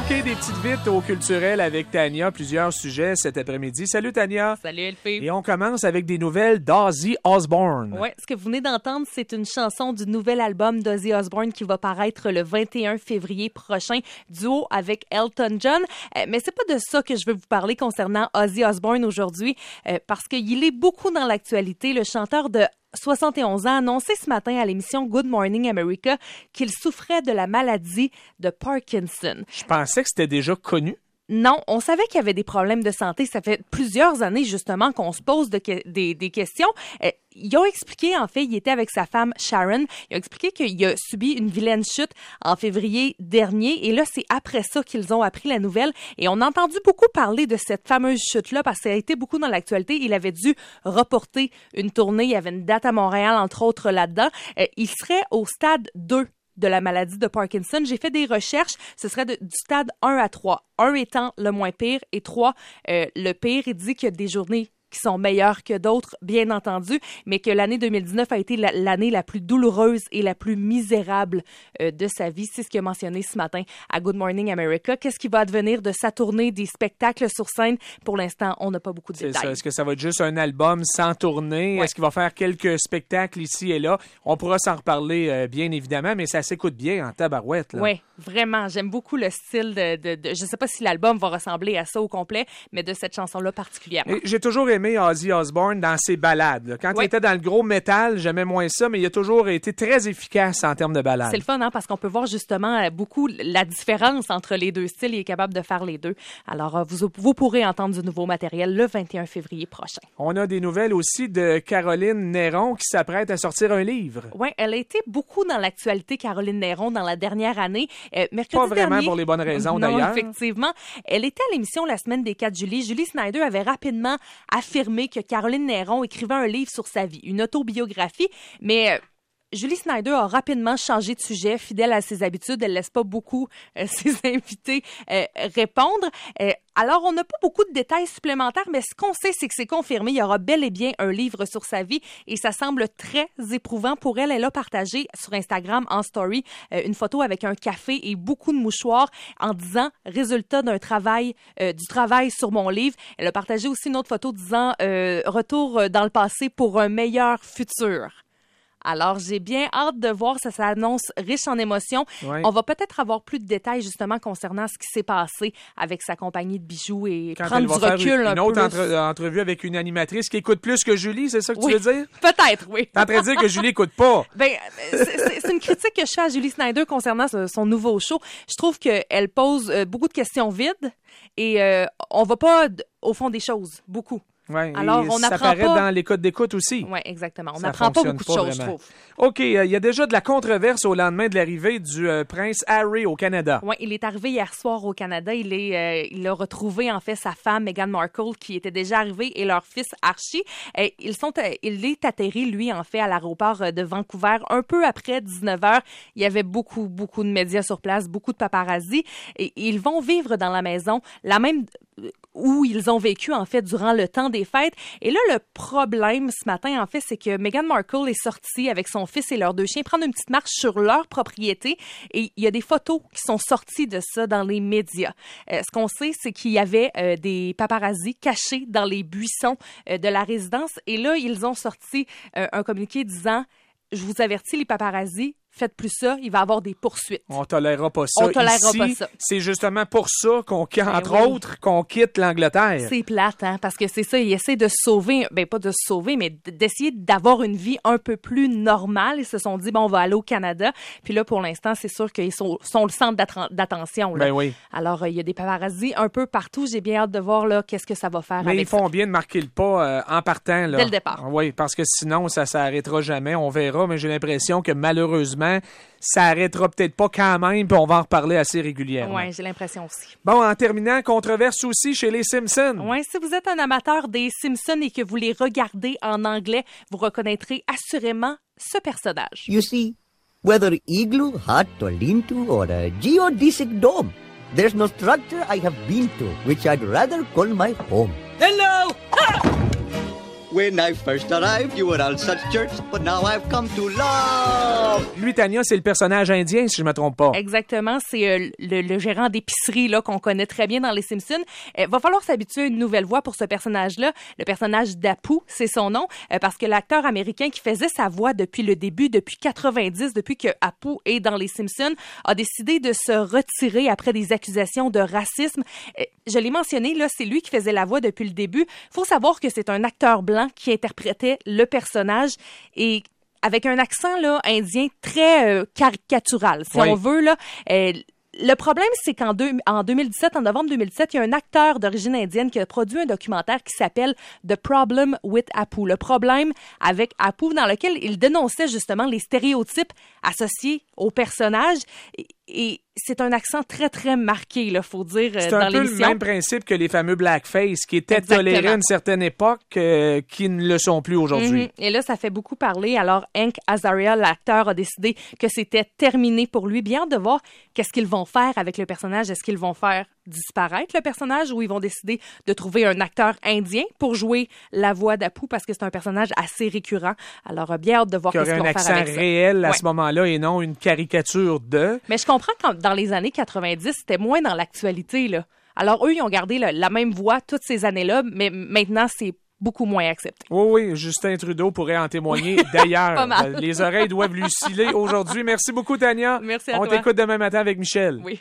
des petites vites au culturel avec Tania. Plusieurs sujets cet après-midi. Salut Tania. Salut LP. Et on commence avec des nouvelles d'Ozzy Osbourne. Oui, ce que vous venez d'entendre, c'est une chanson du nouvel album d'Ozzy Osbourne qui va paraître le 21 février prochain, duo avec Elton John. Mais c'est pas de ça que je veux vous parler concernant Ozzy Osbourne aujourd'hui, parce qu'il est beaucoup dans l'actualité. Le chanteur de 71 ans a annoncé ce matin à l'émission Good Morning America qu'il souffrait de la maladie de Parkinson. Je pensais que c'était déjà connu. Non, on savait qu'il y avait des problèmes de santé. Ça fait plusieurs années, justement, qu'on se pose des questions. Ils ont expliqué, en fait, il était avec sa femme Sharon. Ils ont expliqué qu'il a subi une vilaine chute en février dernier. Et là, c'est après ça qu'ils ont appris la nouvelle. Et on a entendu beaucoup parler de cette fameuse chute-là parce que ça a été beaucoup dans l'actualité. Il avait dû reporter une tournée. Il y avait une date à Montréal, entre autres, là-dedans. Il serait au stade 2 de la maladie de Parkinson. J'ai fait des recherches. Ce serait du stade 1 à 3. 1 étant le moins pire et 3 le pire. Il dit qu'il y a des journées qui sont meilleures que d'autres, bien entendu, mais que l'année 2019 a été l'année la plus douloureuse et la plus misérable de sa vie. C'est ce qu'il a mentionné ce matin à Good Morning America. Qu'est-ce qui va advenir de sa tournée des spectacles sur scène? Pour l'instant, on n'a pas beaucoup de détails. Ça. Est-ce que ça va être juste un album sans tournée? Ouais. Est-ce qu'il va faire quelques spectacles ici et là? On pourra s'en reparler, bien évidemment, mais ça s'écoute bien en tabarouette. Oui, vraiment. J'aime beaucoup le style de je ne sais pas si l'album va ressembler à ça au complet, mais de cette chanson-là particulièrement. Et j'ai toujours aimé Ozzy Osbourne dans ses ballades. Là. Quand il était dans le gros métal, j'aimais moins ça, mais il a toujours été très efficace en termes de ballades. C'est le fun, hein, parce qu'on peut voir justement beaucoup la différence entre les deux styles. Il est capable de faire les deux. Alors, vous pourrez entendre du nouveau matériel le 21 février prochain. On a des nouvelles aussi de Caroline Néron qui s'apprête à sortir un livre. Oui, elle a été beaucoup dans l'actualité, Caroline Néron, dans la dernière année. Mercredi Pas vraiment dernier, pour les bonnes raisons, non, d'ailleurs. Effectivement. Elle était à l'émission la semaine des 4 juillet. Julie Snyder avait rapidement affirmé que Caroline Néron écrivait un livre sur sa vie, une autobiographie, mais Julie Snyder a rapidement changé de sujet, fidèle à ses habitudes. Elle laisse pas beaucoup ses invités répondre. Alors, on n'a pas beaucoup de détails supplémentaires, mais ce qu'on sait, c'est que c'est confirmé. Il y aura bel et bien un livre sur sa vie et ça semble très éprouvant pour elle. Elle a partagé sur Instagram en story une photo avec un café et beaucoup de mouchoirs en disant « Résultat du travail sur mon livre ». Elle a partagé aussi une autre photo disant « Retour dans le passé pour un meilleur futur ». Alors, j'ai bien hâte de voir, ça s'annonce riche en émotions. Ouais. On va peut-être avoir plus de détails, justement, concernant ce qui s'est passé avec sa compagnie de bijoux et quand prendre du recul un peu. Une autre entrevue avec une animatrice qui écoute plus que Julie, c'est ça que tu veux dire? Peut-être, oui. T'es en train de dire que Julie écoute pas? Ben, c'est une critique que je fais à Julie Snyder concernant son nouveau show. Je trouve qu'elle pose beaucoup de questions vides et on va pas au fond des choses, beaucoup. Ouais, alors, on ça paraît dans les codes d'écoute aussi. Oui, exactement. On n'apprend pas beaucoup de choses, je trouve. OK, il y a déjà de la controverse au lendemain de l'arrivée du prince Harry au Canada. Oui, il est arrivé hier soir au Canada. Il a retrouvé, en fait, sa femme, Meghan Markle, qui était déjà arrivée, et leur fils, Archie. Il est atterri, lui, en fait, à l'aéroport de Vancouver, un peu après 19h. Il y avait beaucoup de médias sur place, beaucoup de paparazzi. Et ils vont vivre dans la maison, la même où ils ont vécu, en fait, durant le temps des fêtes. Et là, le problème ce matin, en fait, c'est que Meghan Markle est sortie avec son fils et leurs 2 chiens prendre une petite marche sur leur propriété. Et il y a des photos qui sont sorties de ça dans les médias. Ce qu'on sait, c'est qu'il y avait des paparazzis cachés dans les buissons de la résidence. Et là, ils ont sorti un communiqué disant « Je vous avertis, les paparazzis, faites plus ça, il va y avoir des poursuites. » On tolérera pas ça. On tolérera pas ça. C'est justement pour ça qu'on quitte l'Angleterre. C'est plate, hein, parce que c'est ça, ils essaient de se sauver, ben pas de se sauver, mais d'essayer d'avoir une vie un peu plus normale. Ils se sont dit, bon, on va aller au Canada. Puis là, pour l'instant, c'est sûr qu'ils sont le centre d'attention. Là. Ben oui. Alors, il y a des paparazzis un peu partout. J'ai bien hâte de voir là qu'est-ce que ça va faire mais avec ça. Mais ils font bien de marquer le pas en partant. Là. Dès le départ. Oui, parce que sinon, ça s'arrêtera jamais. On verra, mais j'ai l'impression que malheureusement, ça arrêtera peut-être pas quand même, puis on va en reparler assez régulièrement. Oui, j'ai l'impression aussi. Bon, en terminant, controverse aussi chez les Simpsons. Oui, si vous êtes un amateur des Simpsons et que vous les regardez en anglais, vous reconnaîtrez assurément ce personnage. You see, whether igloo, hut or lean-to or a geodesic dome, there's no structure I have been to which I'd rather call my home. Hello! When I first arrived, you were all such jerks, but now I've come to love. Lui, Tania, c'est le personnage indien, si je me trompe pas. Exactement, c'est le gérant d'épicerie là qu'on connaît très bien dans Les Simpsons. Va falloir s'habituer à une nouvelle voix pour ce personnage-là. Le personnage d'Apu, c'est son nom, parce que l'acteur américain qui faisait sa voix depuis le début, depuis 90, depuis que Apu est dans Les Simpsons, a décidé de se retirer après des accusations de racisme. Je l'ai mentionné, là, c'est lui qui faisait la voix depuis le début. Faut savoir que c'est un acteur blanc qui interprétait le personnage et avec un accent là indien très caricatural, si on veut là. Le problème, c'est qu'en 2017, en novembre 2017, il y a un acteur d'origine indienne qui a produit un documentaire qui s'appelle The Problem with Apu, le problème avec Apu, dans lequel il dénonçait justement les stéréotypes associés au personnage. Et c'est un accent très, très marqué, là, faut dire, dans l'émission. C'est un peu le même principe que les fameux blackface, qui étaient tolérés à une certaine époque, qui ne le sont plus aujourd'hui. Et là, ça fait beaucoup parler. Alors, Hank Azaria, l'acteur, a décidé que c'était terminé pour lui. Bien de voir qu'est-ce qu'ils vont faire avec le personnage. Est-ce qu'ils vont faire disparaître le personnage ou ils vont décider de trouver un acteur indien pour jouer la voix d'Apu parce que c'est un personnage assez récurrent. Alors, bien hâte de voir qu'est-ce qu'ils vont faire avec ça. Un accent réel à ce moment-là et non une caricature de... Mais je comprends que dans les années 90, c'était moins dans l'actualité, là. Alors, eux, ils ont gardé la même voix toutes ces années-là, mais maintenant, c'est beaucoup moins accepté. Oui, Justin Trudeau pourrait en témoigner. D'ailleurs, les oreilles doivent lui sciller aujourd'hui. Merci beaucoup, Tania. Merci à toi. On t'écoute demain matin avec Michel. Oui.